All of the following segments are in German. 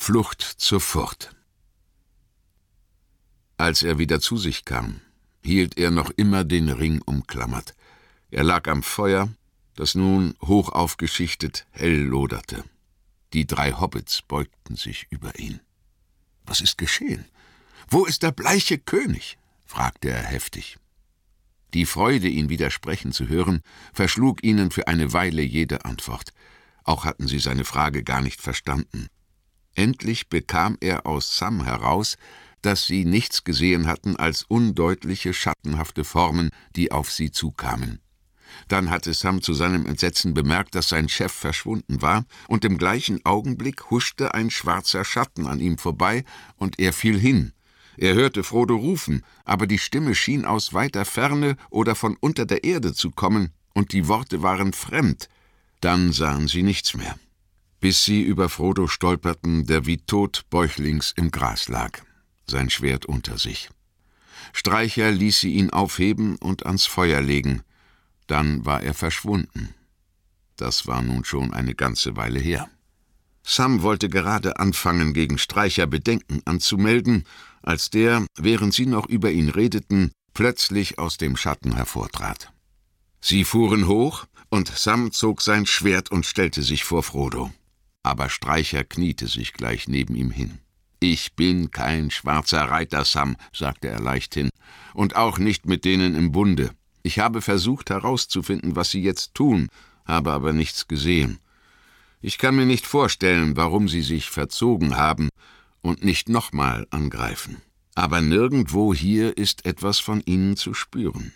Flucht zur Furt. Als er wieder zu sich kam, hielt er noch immer den Ring umklammert. Er lag am Feuer, das nun hoch aufgeschichtet hell loderte. Die 3 Hobbits beugten sich über ihn. »Was ist geschehen? Wo ist der bleiche König?« fragte er heftig. Die Freude, ihn widersprechen zu hören, verschlug ihnen für eine Weile jede Antwort. Auch hatten sie seine Frage gar nicht verstanden. Endlich bekam er aus Sam heraus, dass sie nichts gesehen hatten als undeutliche, schattenhafte Formen, die auf sie zukamen. Dann hatte Sam zu seinem Entsetzen bemerkt, dass sein Chef verschwunden war, und im gleichen Augenblick huschte ein schwarzer Schatten an ihm vorbei, und er fiel hin. Er hörte Frodo rufen, aber die Stimme schien aus weiter Ferne oder von unter der Erde zu kommen, und die Worte waren fremd. Dann sahen sie nichts mehr, bis sie über Frodo stolperten, der wie tot bäuchlings im Gras lag, sein Schwert unter sich. Streicher ließ sie ihn aufheben und ans Feuer legen. Dann war er verschwunden. Das war nun schon eine ganze Weile her. Sam wollte gerade anfangen, gegen Streicher Bedenken anzumelden, als der, während sie noch über ihn redeten, plötzlich aus dem Schatten hervortrat. Sie fuhren hoch, und Sam zog sein Schwert und stellte sich vor Frodo. Aber Streicher kniete sich gleich neben ihm hin. »Ich bin kein schwarzer Reiter, Sam«, sagte er leichthin, »und auch nicht mit denen im Bunde. Ich habe versucht herauszufinden, was sie jetzt tun, habe aber nichts gesehen. Ich kann mir nicht vorstellen, warum sie sich verzogen haben und nicht nochmal angreifen. Aber nirgendwo hier ist etwas von ihnen zu spüren.«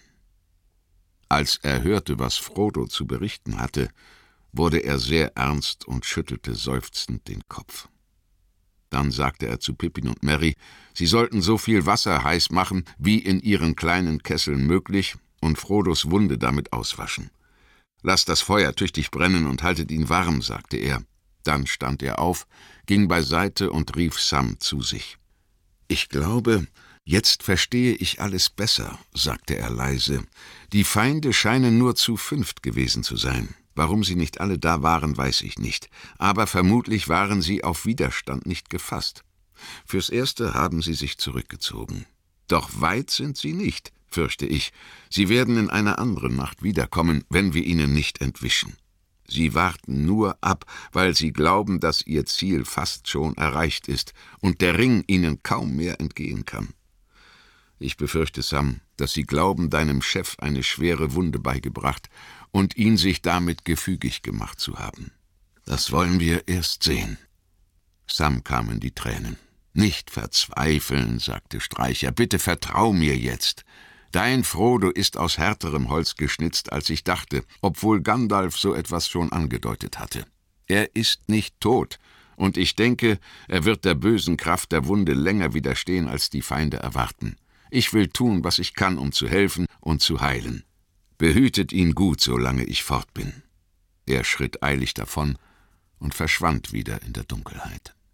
Als er hörte, was Frodo zu berichten hatte, wurde er sehr ernst und schüttelte seufzend den Kopf. Dann sagte er zu Pippin und Merry, sie sollten so viel Wasser heiß machen, wie in ihren kleinen Kesseln möglich, und Frodos Wunde damit auswaschen. »Lasst das Feuer tüchtig brennen und haltet ihn warm«, sagte er. Dann stand er auf, ging beiseite und rief Sam zu sich. »Ich glaube, jetzt verstehe ich alles besser«, sagte er leise. »Die Feinde scheinen nur zu 5 gewesen zu sein. Warum sie nicht alle da waren, weiß ich nicht. Aber vermutlich waren sie auf Widerstand nicht gefasst. Fürs Erste haben sie sich zurückgezogen. Doch weit sind sie nicht, fürchte ich. Sie werden in einer anderen Nacht wiederkommen, wenn wir ihnen nicht entwischen. Sie warten nur ab, weil sie glauben, dass ihr Ziel fast schon erreicht ist und der Ring ihnen kaum mehr entgehen kann. Ich befürchte, Sam, dass sie glauben, deinem Chef eine schwere Wunde beigebracht und ihn sich damit gefügig gemacht zu haben. Das wollen wir erst sehen.« Sam kamen die Tränen. »Nicht verzweifeln«, sagte Streicher, »bitte vertrau mir jetzt. Dein Frodo ist aus härterem Holz geschnitzt, als ich dachte, obwohl Gandalf so etwas schon angedeutet hatte. Er ist nicht tot, und ich denke, er wird der bösen Kraft der Wunde länger widerstehen, als die Feinde erwarten. Ich will tun, was ich kann, um zu helfen und zu heilen. Behütet ihn gut, solange ich fort bin.« Er schritt eilig davon und verschwand wieder in der Dunkelheit.